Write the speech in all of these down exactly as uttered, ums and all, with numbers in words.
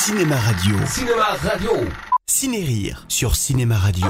Cinéma Radio. Cinéma Radio. Ciné-Rire sur Cinéma Radio.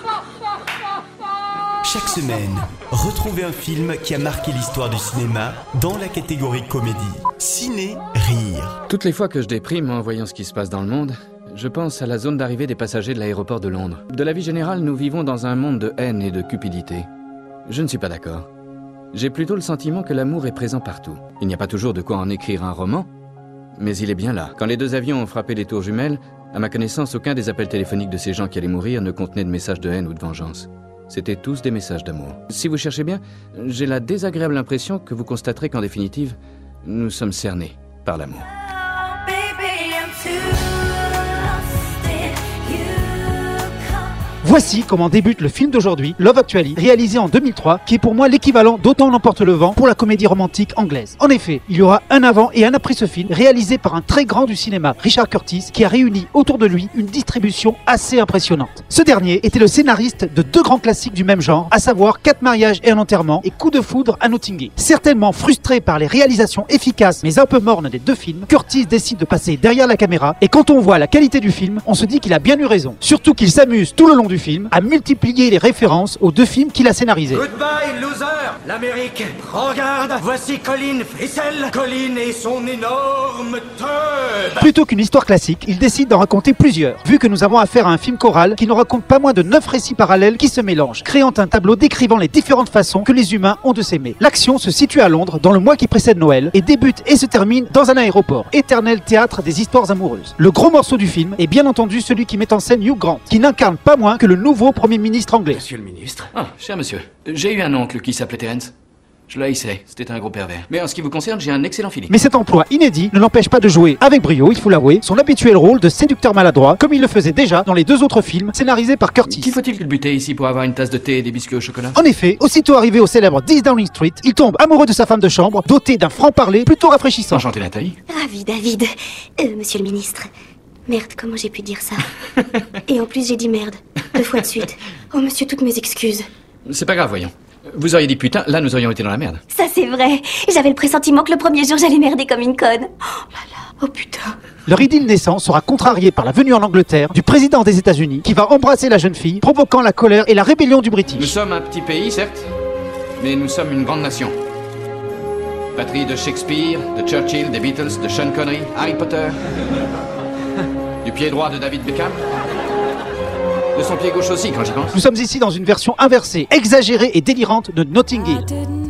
Chaque semaine, retrouvez un film qui a marqué l'histoire du cinéma dans la catégorie comédie. Ciné-Rire. Toutes les fois que je déprime en voyant ce qui se passe dans le monde, je pense à la zone d'arrivée des passagers de l'aéroport de Londres. De la vie générale, nous vivons dans un monde de haine et de cupidité. Je ne suis pas d'accord. J'ai plutôt le sentiment que l'amour est présent partout. Il n'y a pas toujours de quoi en écrire un roman, mais il est bien là. Quand les deux avions ont frappé les tours jumelles, à ma connaissance, aucun des appels téléphoniques de ces gens qui allaient mourir ne contenait de messages de haine ou de vengeance. C'étaient tous des messages d'amour. Si vous cherchez bien, j'ai la désagréable impression que vous constaterez qu'en définitive, nous sommes cernés par l'amour. Voici comment débute le film d'aujourd'hui, Love Actually, réalisé en deux mille trois, qui est pour moi l'équivalent d'Autant l'emporte le vent pour la comédie romantique anglaise. En effet, il y aura un avant et un après ce film, réalisé par un très grand du cinéma, Richard Curtis, qui a réuni autour de lui une distribution assez impressionnante. Ce dernier était le scénariste de deux grands classiques du même genre, à savoir Quatre mariages et un enterrement et Coup de foudre à Notting Hill. Certainement frustré par les réalisations efficaces mais un peu mornes des deux films, Curtis décide de passer derrière la caméra et quand on voit la qualité du film, on se dit qu'il a bien eu raison. Surtout qu'il s'amuse tout le long du film à multiplier les références aux deux films qu'il a scénarisés. Goodbye, loser! L'Amérique, prends garde! Voici Colin Frissell, Colin et son énorme teub! Plutôt qu'une histoire classique, il décide d'en raconter plusieurs, vu que nous avons affaire à un film choral qui ne raconte pas moins de neuf récits parallèles qui se mélangent, créant un tableau décrivant les différentes façons que les humains ont de s'aimer. L'action se situe à Londres, dans le mois qui précède Noël, et débute et se termine dans un aéroport, éternel théâtre des histoires amoureuses. Le gros morceau du film est bien entendu celui qui met en scène Hugh Grant, qui n'incarne pas moins que le nouveau Premier ministre anglais. Monsieur le ministre. Ah, cher monsieur, j'ai eu un oncle qui s'appelait Terence. Je le haïssais, c'était un gros pervers. Mais en ce qui vous concerne, j'ai un excellent feeling. Mais cet emploi inédit ne l'empêche pas de jouer, avec brio, il faut l'avouer, son habituel rôle de séducteur maladroit, comme il le faisait déjà dans les deux autres films scénarisés par Curtis. Qui faut-il culbuter ici pour avoir une tasse de thé et des biscuits au chocolat? En effet, aussitôt arrivé au célèbre dix Downing Street, il tombe amoureux de sa femme de chambre, dotée d'un franc-parler plutôt rafraîchissant. Enchanté, Nathalie. Ravi, David. Euh, monsieur le ministre. Merde, comment j'ai pu dire ça? Et en plus, j'ai dit merde. Deux fois de suite. Oh, monsieur, toutes mes excuses. C'est pas grave, voyons. Vous auriez dit putain, là nous aurions été dans la merde. Ça, c'est vrai. J'avais le pressentiment que le premier jour, j'allais merder comme une conne. Oh là là, oh putain. Leur idylle naissant sera contrariée par la venue en Angleterre du président des États-Unis qui va embrasser la jeune fille, provoquant la colère et la rébellion du British. Nous sommes un petit pays, certes, mais nous sommes une grande nation. Patrie de Shakespeare, de Churchill, des Beatles, de Sean Connery, Harry Potter, du pied droit de David Beckham, de son pied gauche aussi quand j'y pense. Nous sommes ici dans une version inversée, exagérée et délirante de Notting Hill.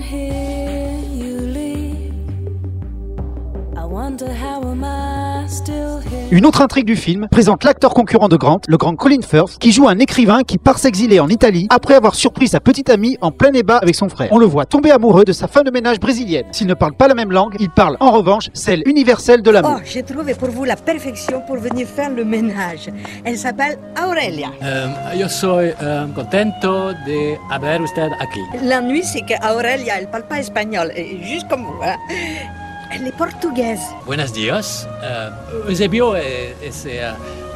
Une autre intrigue du film présente l'acteur concurrent de Grant, le grand Colin Firth, qui joue un écrivain qui part s'exiler en Italie après avoir surpris sa petite amie en plein débat avec son frère. On le voit tomber amoureux de sa femme de ménage brésilienne. S'il ne parle pas la même langue, il parle en revanche celle universelle de l'amour. Oh, j'ai trouvé pour vous la perfection pour venir faire le ménage. Elle s'appelle Aurelia. Um, yo soy um, contento de haber usted aquí. L'ennui, c'est qu'Aurelia, elle parle pas espagnol, et juste comme vous, hein. Elle est portugaise. Buenos días. Uh, Eusebio es, es uh,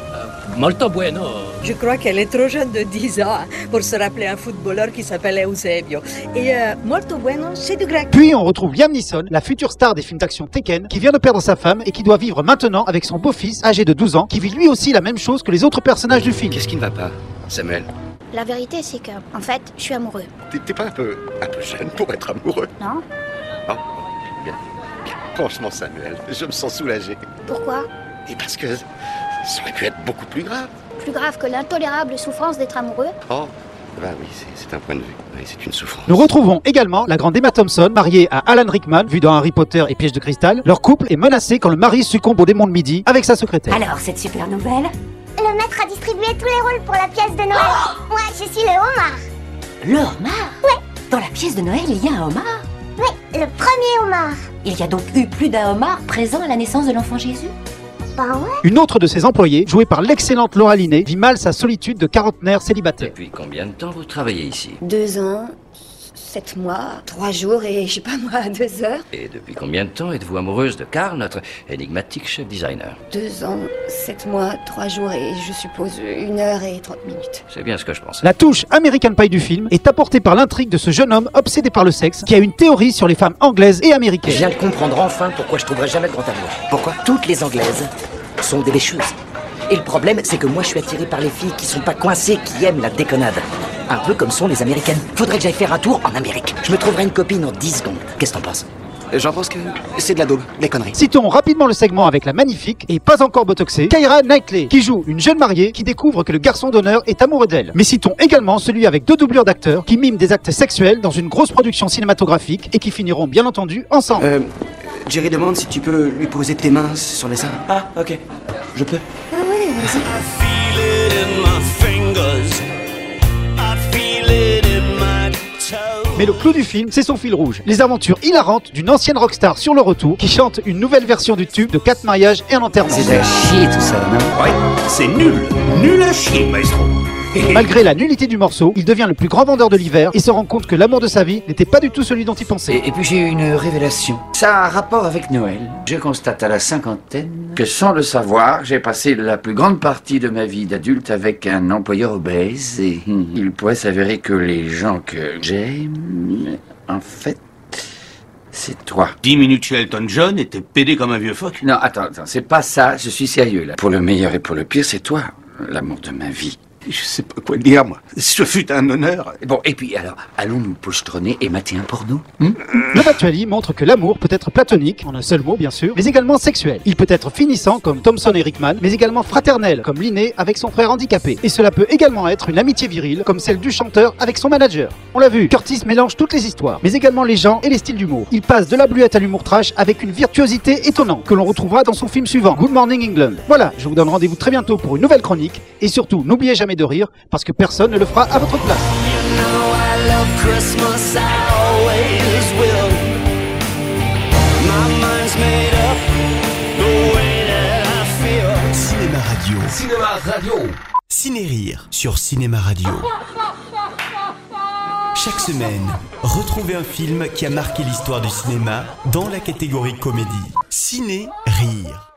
uh, molto bueno. Je crois qu'elle est trop jeune de dix ans pour se rappeler un footballeur qui s'appelait Eusebio. Et uh, molto bueno, c'est du grec. Puis on retrouve Liam Neeson, la future star des films d'action Tekken, qui vient de perdre sa femme et qui doit vivre maintenant avec son beau-fils, âgé de douze ans, qui vit lui aussi la même chose que les autres personnages du film. Qu'est-ce qui ne va pas, Samuel? La vérité, c'est que, en fait, je suis amoureux. T'es, t'es pas un peu, un peu jeune pour être amoureux? Non? Oh, bien. Franchement, Samuel, je me sens soulagé. Pourquoi? Et parce que ça aurait pu être beaucoup plus grave. Plus grave que l'intolérable souffrance d'être amoureux? Oh, bah oui, c'est, c'est un point de vue. Oui, c'est une souffrance. Nous retrouvons également la grande Emma Thompson, mariée à Alan Rickman, vu dans Harry Potter et Piège de cristal. Leur couple est menacé quand le mari succombe au démon de midi avec sa secrétaire. Alors, cette super nouvelle? Le maître a distribué tous les rôles pour la pièce de Noël. Oh Moi, je suis le homard. Le homard? Ouais. Dans la pièce de Noël, il y a un homard? Oui, le premier homard. Il y a donc eu plus d'un homard présent à la naissance de l'enfant Jésus? Bah ouais. Une autre de ses employées, jouée par l'excellente Laura Linney, vit mal sa solitude de quarantenaire célibataire. Depuis combien de temps vous travaillez ici? Deux ans, sept mois, trois jours et je sais pas moi, deux heures. Et depuis combien de temps êtes-vous amoureuse de Carl, notre énigmatique chef designer? Deux ans, sept mois, trois jours et je suppose une heure et trente minutes. C'est bien ce que je pensais. La touche American Pie du film est apportée par l'intrigue de ce jeune homme obsédé par le sexe qui a une théorie sur les femmes anglaises et américaines. Je viens de comprendre enfin pourquoi je trouverai jamais de grand amour. Pourquoi? Toutes les anglaises sont des lécheuses. Et le problème, c'est que moi, je suis attiré par les filles qui sont pas coincées, qui aiment la déconnade. Un peu comme sont les Américaines. Faudrait que j'aille faire un tour en Amérique. Je me trouverai une copine en dix secondes. Qu'est-ce que t'en penses? J'en pense que c'est de la daube, des conneries. Citons rapidement le segment avec la magnifique et pas encore botoxée Keira Knightley, qui joue une jeune mariée qui découvre que le garçon d'honneur est amoureux d'elle. Mais citons également celui avec deux doublures d'acteurs qui miment des actes sexuels dans une grosse production cinématographique et qui finiront bien entendu ensemble. Euh, Jerry demande si tu peux lui poser tes mains sur les seins. Ah, ok. Je peux. Ah oui, vas-y. Mais le clou du film, c'est son fil rouge. Les aventures hilarantes d'une ancienne rockstar sur le retour qui chante une nouvelle version du tube de quatre mariages et un enterrement. C'est à chier tout ça, non? Ouais, c'est nul. Nul à chier, maestro. Malgré la nullité du morceau, il devient le plus grand vendeur de l'hiver et se rend compte que l'amour de sa vie n'était pas du tout celui dont il pensait. Et, et puis j'ai eu une révélation. Ça a un rapport avec Noël. Je constate à la cinquantaine que sans le savoir, j'ai passé la plus grande partie de ma vie d'adulte avec un employeur obèse et il pourrait s'avérer que les gens que j'aime, en fait, c'est toi. Dix minutes chez Elton John et t'es pédé comme un vieux phoque. Non, attends, attends, c'est pas ça, je suis sérieux là. Pour le meilleur et pour le pire, c'est toi, l'amour de ma vie. Je sais pas quoi dire, moi. Ce fut un honneur. Bon, et puis alors, allons nous pochetronner et mater un porno hmm Love Actually montre que l'amour peut être platonique, en un seul mot bien sûr, mais également sexuel. Il peut être finissant comme Thompson et Rickman, mais également fraternel comme Linné avec son frère handicapé. Et cela peut également être une amitié virile comme celle du chanteur avec son manager. On l'a vu, Curtis mélange toutes les histoires, mais également les gens et les styles d'humour. Il passe de la bluette à l'humour trash avec une virtuosité étonnante que l'on retrouvera dans son film suivant, Good Morning England. Voilà, je vous donne rendez-vous très bientôt pour une nouvelle chronique et surtout n'oubliez jamais de rire parce que personne ne le fera à votre place. Cinéma Radio. Cinéma Radio. Ciné-Rire sur Cinéma Radio. Chaque semaine, retrouvez un film qui a marqué l'histoire du cinéma dans la catégorie comédie. Ciné-Rire.